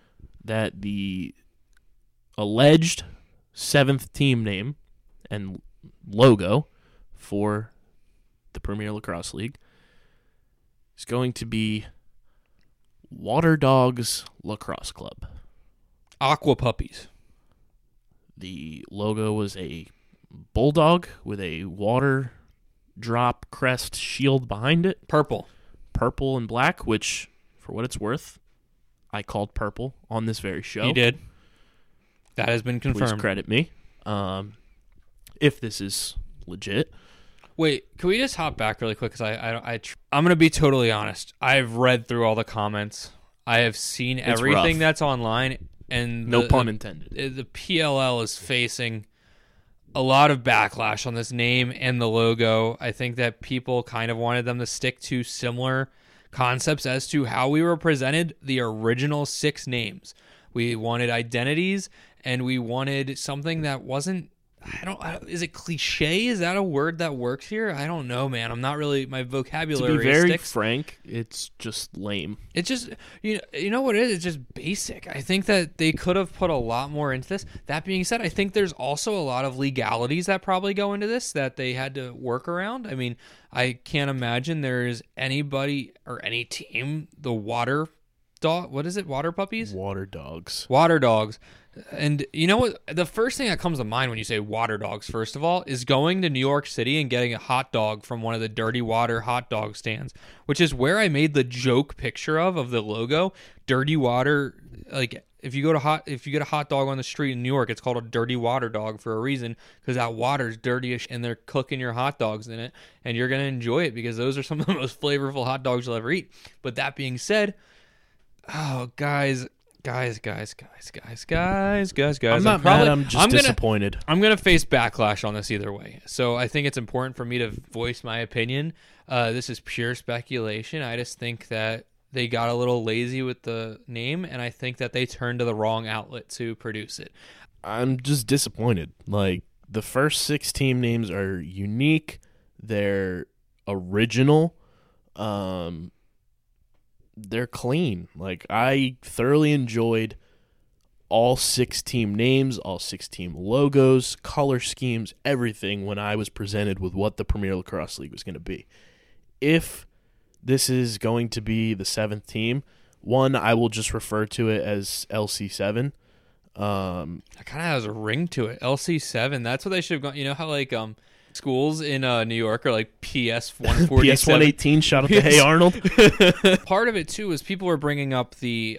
that the alleged 7th team name and logo for the Premier Lacrosse League is going to be Water Dogs Lacrosse Club. Aqua Puppies. The logo was a bulldog with a water drop crest shield behind it. Purple and black, which, for what it's worth, I called purple on this very show. You did. That has been confirmed. Please credit me. If this is legit. Wait, can we just hop back really quick? Because I'm going to be totally honest. I've read through all the comments. I have seen everything that's online. And no pun intended. The PLL is facing a lot of backlash on this name and the logo. I think that people kind of wanted them to stick to similar concepts as to how we were presented the original 6 names. We wanted identities, and we wanted something that wasn't, is it cliche? Is that a word that works here? I don't know, man. I'm not really, my vocabulary To be very sticks. frank, it's just lame. It's just, you know what it is? It's just basic. I think that they could have put a lot more into this. That being said, I think there's also a lot of legalities that probably go into this that they had to work around. I mean, I can't imagine there's anybody or any team, the Water Dog, what is it? Water Puppies? Water Dogs. Water Dogs. And you know what? The first thing that comes to mind when you say Water Dogs, first of all, is going to New York City and getting a hot dog from one of the Dirty Water hot dog stands, which is where I made the joke picture of the logo. Dirty Water, like if you get a hot dog on the street in New York, it's called a Dirty Water dog for a reason, because that water's dirty and they're cooking your hot dogs in it, and you're gonna enjoy it because those are some of the most flavorful hot dogs you'll ever eat. But that being said, oh guys. Guys. I'm not mad. I'm just disappointed. I'm going to face backlash on this either way. So I think it's important for me to voice my opinion. This is pure speculation. I just think that they got a little lazy with the name, and I think that they turned to the wrong outlet to produce it. I'm just disappointed. Like, the first 6 team names are unique. They're original. They're clean. Like, I thoroughly enjoyed all 6 team names, all 6 team logos, color schemes, everything when I was presented with what the Premier Lacrosse League was going to be. If this is going to be the 7th team, one, I will just refer to it as LC7. It kind of has a ring to it. LC7, that's what they should have gone. You know how, like, schools in New York are like PS 147. PS 118, shout out to Hey Arnold. Part of it, too, is people were bringing up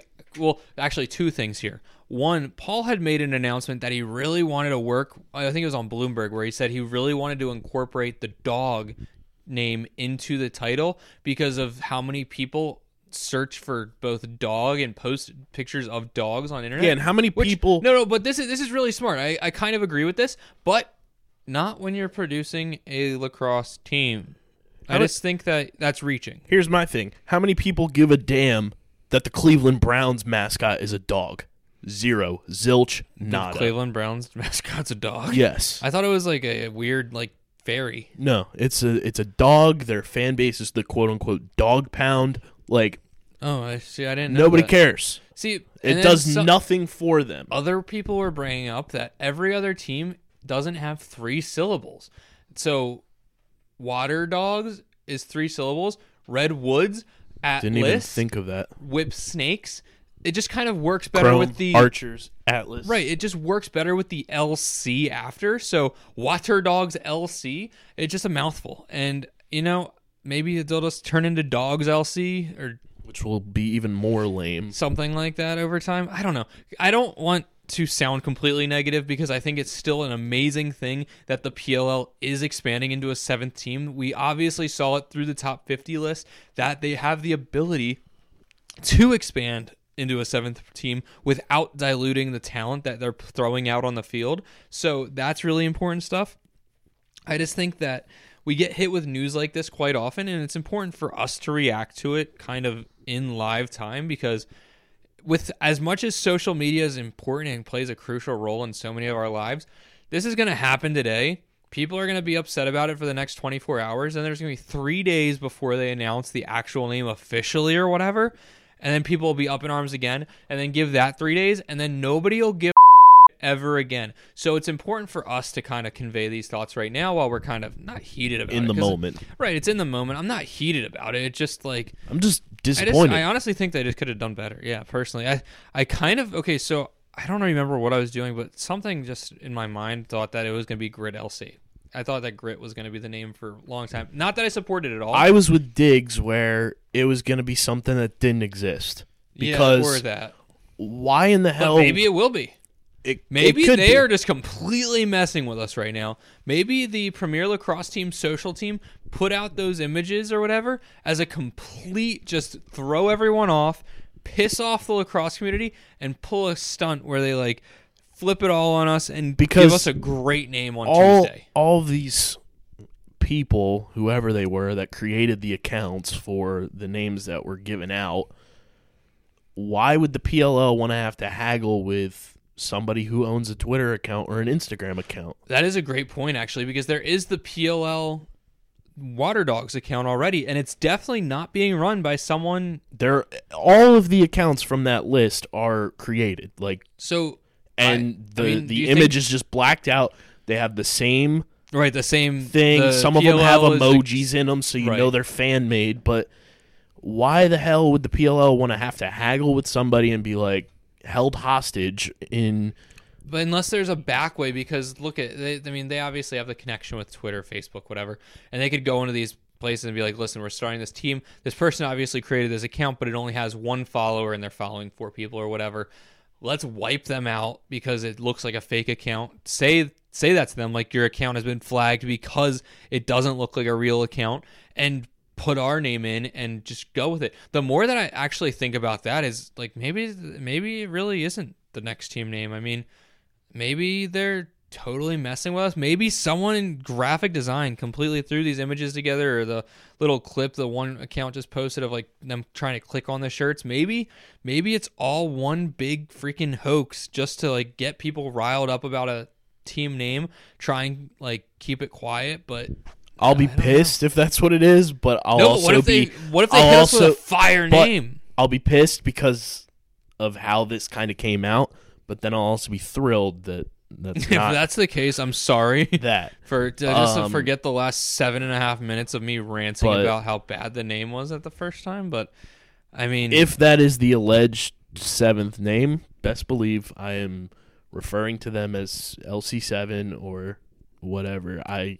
actually 2 things here. One, Paul had made an announcement that he really wanted to work, I think it was on Bloomberg, where he said he really wanted to incorporate the dog name into the title because of how many people search for both dog and post pictures of dogs on internet. Yeah, and how many people... No, but this is really smart. I kind of agree with this, but not when you're producing a lacrosse team. I just think that that's reaching. Here's my thing. How many people give a damn that the Cleveland Browns mascot is a dog? 0. Zilch. Nada. The Cleveland Browns mascot's a dog? Yes. I thought it was like a weird, like, fairy. No, it's a dog. Their fan base is the quote-unquote dog pound. Like, oh, I see. I didn't know nobody that. cares. See, it does nothing for them. Other people were bringing up that every other team doesn't have 3 syllables. So, Water Dogs is 3 syllables. Red Woods, Atlas. Didn't even think of that. Whip Snakes. It just kind of works better Chrome, with the Archers, Atlas. Right, it just works better with the LC after. So, Water Dogs LC, it's just a mouthful. And, maybe they'll just turn into Dogs LC or which will be even more lame. Something like that over time. I don't know. I don't want to sound completely negative because I think it's still an amazing thing that the PLL is expanding into a 7th team. We obviously saw it through the top 50 list that they have the ability to expand into a 7th team without diluting the talent that they're throwing out on the field. So that's really important stuff. I just think that we get hit with news like this quite often, and it's important for us to react to it kind of in live time because with as much as social media is important and plays a crucial role in so many of our lives, this is going to happen today. People are going to be upset about it for the next 24 hours, and there's going to be 3 days before they announce the actual name officially or whatever. and then people will be up in arms again, and then give that 3 days, and then nobody will give ever again. So it's important for us to kind of convey these thoughts right now while we're kind of not heated about it. In the moment. Right, it's in the moment. I'm not heated about it. It's just like... I'm just disappointed. I honestly think they just could have done better. Yeah, personally. I kind of... Okay, so I don't remember what I was doing, but something just in my mind thought that it was going to be Grit LC. I thought that Grit was going to be the name for a long time. Not that I supported it at all. I was with Diggs where it was going to be something that didn't exist. Because or that. Why in the hell? But maybe it will be. Maybe it could they be. are just completely messing with us right now. Maybe the Premier Lacrosse team social team put out those images or whatever as a complete just throw everyone off, piss off the lacrosse community, and pull a stunt where they like flip it all on us and give us a great name on Tuesday. All these people, whoever they were, that created the accounts for the names that were given out, why would the PLL want to have to haggle with somebody who owns a Twitter account or an Instagram account? That is a great point, actually, because there is the PLL Water Dogs account already, and it's definitely not being run by someone. All of the accounts from that list are created, the image is just blacked out. They have the same the same thing. Some of them have emojis in them, so you know they're fan made. But why the hell would the PLL want to have to haggle with somebody and be like held hostage in? But unless there's a back way, because look at, they obviously have the connection with Twitter, Facebook, whatever, and they could go into these places and be like, listen, we're starting this team. This person obviously created this account, but it only has one follower and they're following 4 people or whatever. Let's wipe them out because it looks like a fake account. Say that to them, like your account has been flagged because it doesn't look like a real account, and put our name in and just go with it. The more that I actually think about that is like maybe it really isn't the next team name. I mean, maybe they're totally messing with us. Maybe someone in graphic design completely threw these images together, or the little clip the one account just posted of like them trying to click on the shirts. Maybe it's all one big freaking hoax just to like get people riled up about a team name, try and like keep it quiet. But I'll be pissed if that's what it is, but I'll also what if they hit us with a fire name? I'll be pissed because of how this kind of came out, but then I'll also be thrilled that that's if not that's the case, I'm sorry that. To forget the last 7.5 minutes of me ranting about how bad the name was at the first time. But I mean, if that is the alleged 7th name, best believe I am referring to them as LC7 or whatever. I'm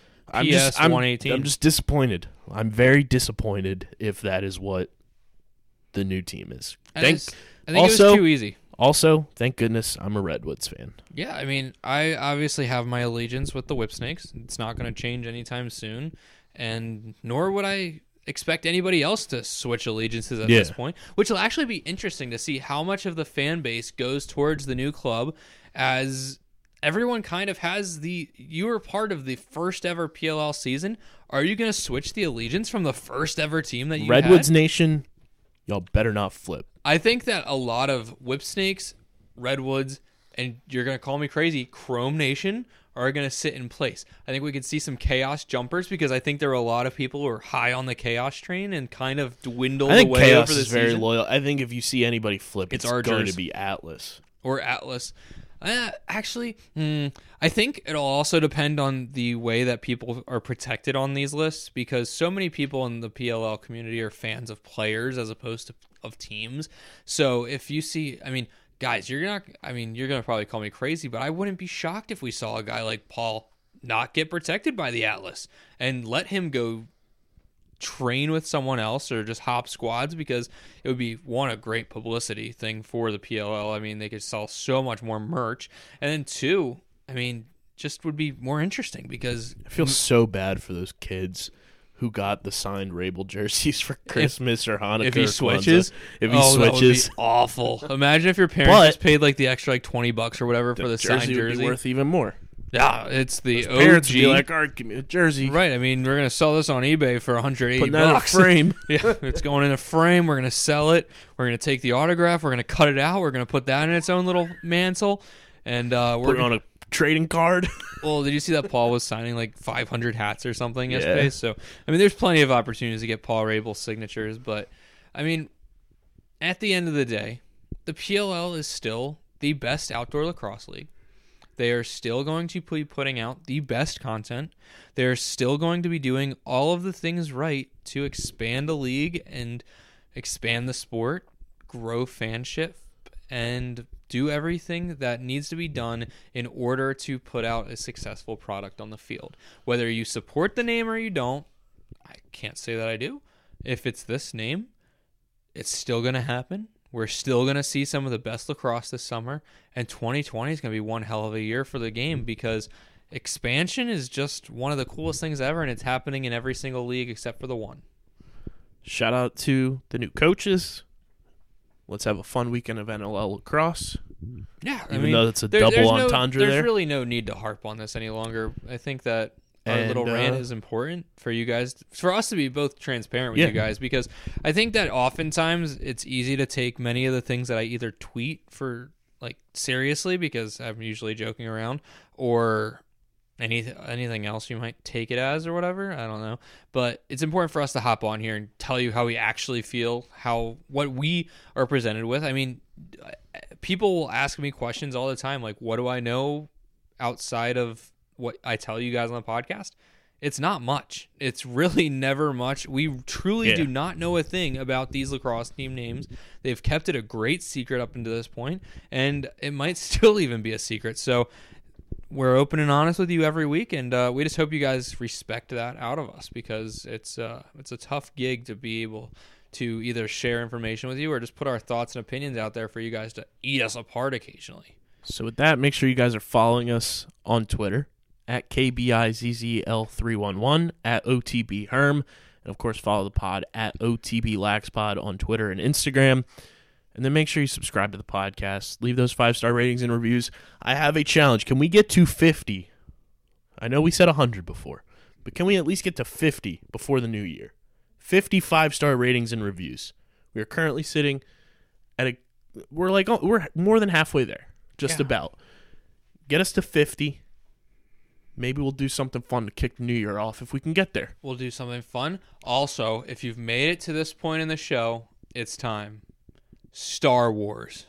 just disappointed. I'm very disappointed if that is what the new team is. I think it was too easy. Also, thank goodness I'm a Redwoods fan. Yeah, I mean, I obviously have my allegiance with the Whipsnakes. It's not going to change anytime soon, and nor would I expect anybody else to switch allegiances at this point, which will actually be interesting to see how much of the fan base goes towards the new club, as everyone kind of has you were part of the first ever PLL season. Are you going to switch the allegiance from the first ever team that you Redwoods had? Nation, y'all better not flip. I think that a lot of Whipsnakes, Redwoods, and you're going to call me crazy, Chrome Nation are going to sit in place. I think we could see some Chaos jumpers because I think there are a lot of people who are high on the Chaos train and kind of dwindled away over the season. I think Chaos is very loyal. I think if you see anybody flip, it's going to be Atlas. Or Atlas. Actually, I think it'll also depend on the way that people are protected on these lists, because so many people in the PLL community are fans of players as opposed to of teams. So if you see, I mean, guys, you're going to probably call me crazy, but I wouldn't be shocked if we saw a guy like Paul not get protected by the Atlas and let him go train with someone else or just hop squads, because it would be a great publicity thing for the PLL. I mean, they could sell so much more merch, and then 2, I mean, just would be more interesting because I feel so bad for those kids who got the signed Rabel jerseys for Christmas or Hanukkah. If he switches, that would be awful. Imagine if your parents just paid like the extra like $20 or whatever for the signed jersey. Would be worth even more. Yeah, it's the OG. Parents would be like, all right, give me a jersey. Right, I mean, we're going to sell this on eBay for $180. Put that in a frame. Yeah, it's going in a frame. We're going to sell it. We're going to take the autograph. We're going to cut it out. We're going to put that in its own little mantle. And we're put it on a trading card. Well, did you see that Paul was signing like 500 hats or something yesterday? So, I mean, there's plenty of opportunities to get Paul Rabel's signatures. But, I mean, at the end of the day, the PLL is still the best outdoor lacrosse league. They are still going to be putting out the best content. They're still going to be doing all of the things right to expand the league and expand the sport, grow fanship, and do everything that needs to be done in order to put out a successful product on the field. Whether you support the name or you don't, I can't say that I do. If it's this name, it's still going to happen. We're still going to see some of the best lacrosse this summer, and 2020 is going to be one hell of a year for the game because expansion is just one of the coolest things ever, and it's happening in every single league except for the one. Shout out to the new coaches. Let's have a fun weekend of NLL lacrosse. Yeah, Even though it's a double entendre there. There's really no need to harp on this any longer. I think that our little rant is important for you guys, for us to be both transparent with you guys, because I think that oftentimes it's easy to take many of the things that I either tweet for like seriously because I'm usually joking around, or anything else you might take it as or whatever. I don't know. But it's important for us to hop on here and tell you how we actually feel, what we are presented with. I mean, people will ask me questions all the time, like, what do I know outside of what I tell you guys on the podcast? It's not much. It's really never much. We truly do not know a thing about these lacrosse team names. They've kept it a great secret up until this point, and it might still even be a secret. So we're open and honest with you every week, and we just hope you guys respect that out of us, because it's a tough gig to be able to either share information with you or just put our thoughts and opinions out there for you guys to eat us apart occasionally. So with that, make sure you guys are following us on Twitter at KBIZZL311, at OTBHerm, and of course follow the pod at OTBLaxPod on Twitter and Instagram. And then make sure you subscribe to the podcast. Leave those 5-star ratings and reviews. I have a challenge. Can we get to 50? I know we said 100 before, but can we at least get to 50 before the new year? 50 5-star ratings and reviews. We are currently sitting at we're more than halfway there, just about. Get us to 50. Maybe we'll do something fun to kick the new year off if we can get there. We'll do something fun. Also, if you've made it to this point in the show, it's time. Star Wars.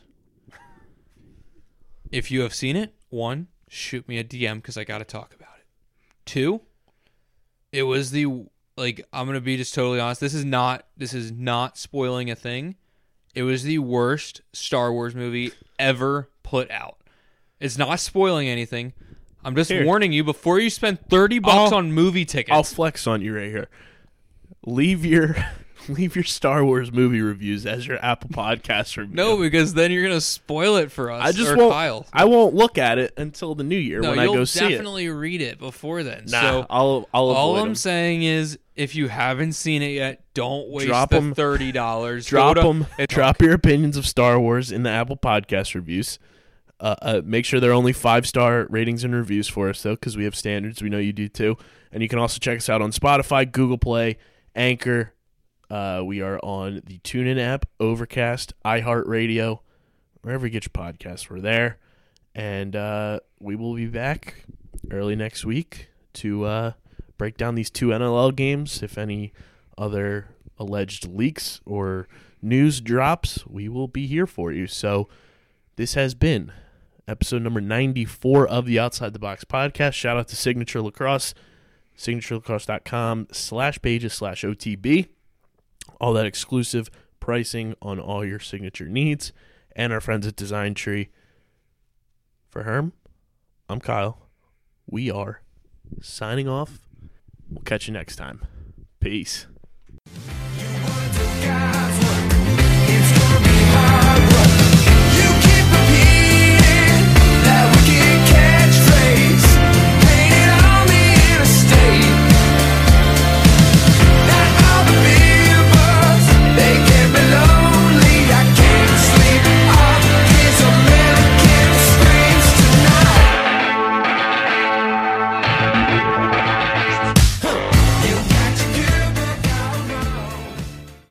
If you have seen it, 1, shoot me a DM because I got to talk about it. 2, it was I'm going to be just totally honest. This is not spoiling a thing. It was the worst Star Wars movie ever put out. It's not spoiling anything. I'm just warning you before you spend $30 on movie tickets. I'll flex on you right here. Leave your Star Wars movie reviews as your Apple Podcast review. No, because then you're gonna spoil it for us. Kyle. I won't look at it until the new year when I go see it. You'll definitely read it before then. Nah, so I'll all avoid I'm saying is, if you haven't seen it yet, don't waste the $30. Drop your opinions of Star Wars in the Apple Podcast reviews. Make sure they're only 5-star ratings and reviews for us, though, because we have standards. We know you do, too. And you can also check us out on Spotify, Google Play, Anchor. We are on the TuneIn app, Overcast, iHeartRadio. Wherever you get your podcasts, we're there. And we will be back early next week to break down these 2 NLL games. If any other alleged leaks or news drops, we will be here for you. So this has been episode number 94 of the Outside the Box podcast. Shout out to Signature Lacrosse, signaturelacrosse.com/pages/OTB. All that exclusive pricing on all your signature needs. And our friends at Design Tree. For Herm, I'm Kyle. We are signing off. We'll catch you next time. Peace. That we